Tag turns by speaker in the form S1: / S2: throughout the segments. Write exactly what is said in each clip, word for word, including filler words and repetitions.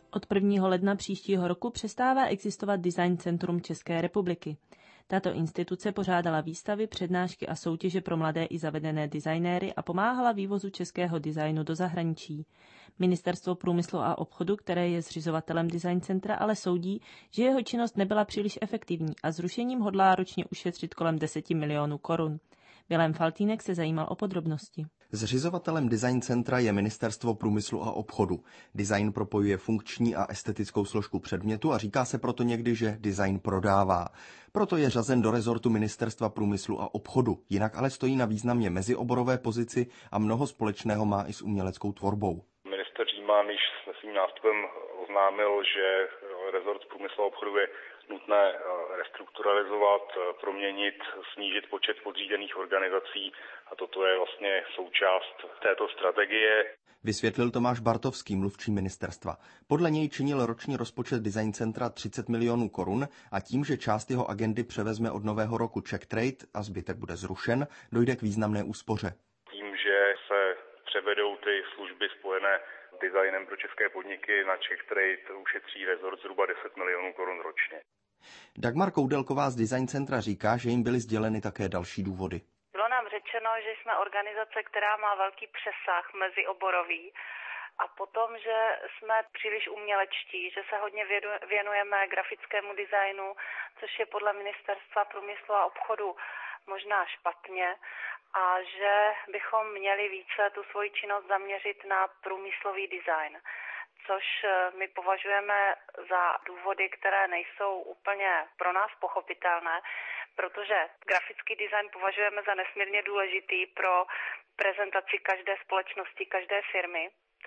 S1: Od prvního ledna příštího roku přestává existovat Design Centrum České republiky. Tato instituce pořádala výstavy, přednášky a soutěže pro mladé i zavedené designéry a pomáhala vývozu českého designu do zahraničí. Ministerstvo průmyslu a obchodu, které je zřizovatelem Design Centra, ale soudí, že jeho činnost nebyla příliš efektivní a zrušením hodlá ročně ušetřit kolem deset milionů korun. Vilém Faltýnek se zajímal o podrobnosti.
S2: Zřizovatelem Design Centra je Ministerstvo průmyslu a obchodu. Design propojuje funkční a estetickou složku předmětu a říká se proto někdy, že design prodává. Proto je řazen do rezortu Ministerstva průmyslu a obchodu. Jinak ale stojí na významně mezioborové pozici a mnoho společného má i s uměleckou tvorbou.
S3: Ministr Říman již s svým nástupem oznámil, že rezort průmyslu a obchodu je nutné restrukturalizovat, proměnit, snížit počet podřízených organizací a toto je vlastně součást této strategie.
S2: Vysvětlil Tomáš Bartovský, mluvčí ministerstva. Podle něj činil roční rozpočet Design Centra třicet milionů korun a tím, že část jeho agendy převezme od nového roku Czech Trade a zbytek bude zrušen, dojde k významné úspoře.
S3: Tím, že se převedou ty služby spojené s designem pro české podniky na Czech Trade, ušetří rezort zhruba deset milionů korun ročně.
S2: Dagmar Koudelková z Design Centra říká, že jim byly sděleny také další důvody.
S4: Bylo nám řečeno, že jsme organizace, která má velký přesah mezioborový a potom, že jsme příliš umělečtí, že se hodně věnujeme grafickému designu, což je podle Ministerstva průmyslu a obchodu možná špatně a že bychom měli více tu svoji činnost zaměřit na průmyslový design, což my považujeme za důvody, které nejsou úplně pro nás pochopitelné, protože grafický design považujeme za nesmírně důležitý pro prezentaci každé společnosti, každé firmy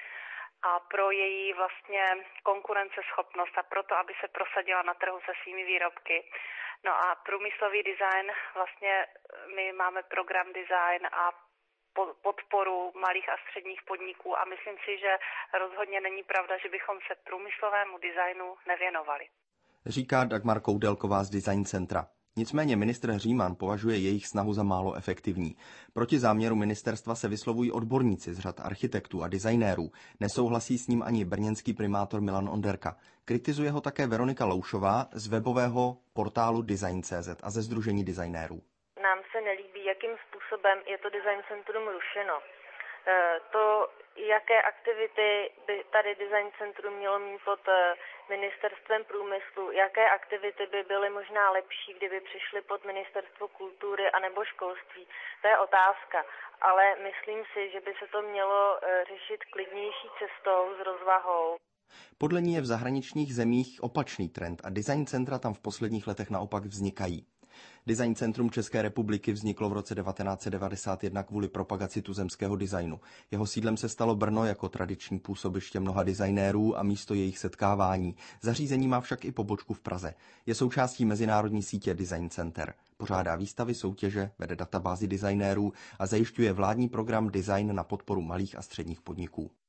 S4: a pro její vlastně konkurenceschopnost a proto, aby se prosadila na trhu se svými výrobky. No a průmyslový design, vlastně my máme program design a podporu malých a středních podniků a myslím si, že rozhodně není pravda, že bychom se průmyslovému designu nevěnovali.
S2: Říká Dagmar Koudelková z Design Centra. Nicméně ministr Říman považuje jejich snahu za málo efektivní. Proti záměru ministerstva se vyslovují odborníci z řad architektů a designérů. Nesouhlasí s ním ani brněnský primátor Milan Onderka. Kritizuje ho také Veronika Loušová z webového portálu Design tečka cé zet a ze Sdružení designérů.
S5: Nám se nelíbí, jakým způsobem je to Design Centrum rušeno. To, jaké aktivity by tady Design Centrum mělo mít pod Ministerstvem průmyslu, jaké aktivity by byly možná lepší, kdyby přišly pod Ministerstvo kultury anebo školství, to je otázka. Ale myslím si, že by se to mělo řešit klidnější cestou s rozvahou.
S2: Podle ní je v zahraničních zemích opačný trend a design centra tam v posledních letech naopak vznikají. Design Centrum České republiky vzniklo v roce devatenáct set devadesát jedna kvůli propagaci tuzemského designu. Jeho sídlem se stalo Brno jako tradiční působiště mnoha designérů a místo jejich setkávání. Zařízení má však i pobočku v Praze. Je součástí mezinárodní sítě Design Center. Pořádá výstavy, soutěže, vede databázi designérů a zajišťuje vládní program Design na podporu malých a středních podniků.